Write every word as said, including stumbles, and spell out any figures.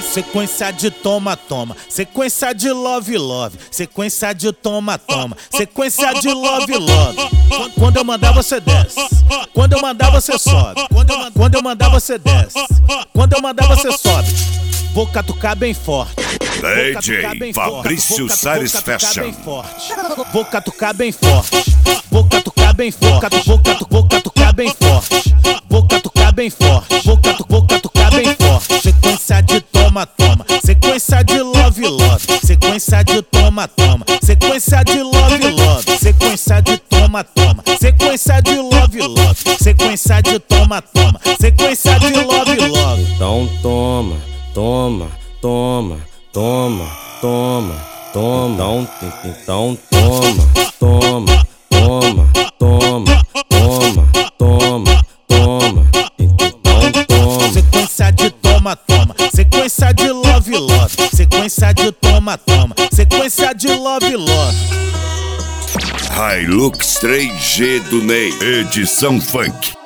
Sequência de toma, toma, sequência de love, love, sequência de toma, toma, sequência de love, love. Quando eu mandar você desce, quando eu mandar você sobe, quando eu mandar você desce, quando eu mandar você sobe. Vou catucar bem forte. D J Fabrício Salles Fashion. Vou catucar bem forte. Vou catucar bem forte. Vou catucar, vou catucar bem forte. Vou catucar bem forte. Vou catucar, vou catucar bem forte. Sequência de toma, toma. Sequência de love, love. Sequência de toma, toma. Sequência de love, love. Sequência de toma, toma. Sequência de love, love. Sequência de toma, toma. Sequência de love, love. Então toma, toma, toma, toma, toma, toma. Então, então toma, toma, toma, toma, toma, toma, toma. Então toma. Sequência de toma, toma. Sequência de love, love. Sequência de toma, toma. Sequência de love, love. Hilux três G do Ney, edição funk.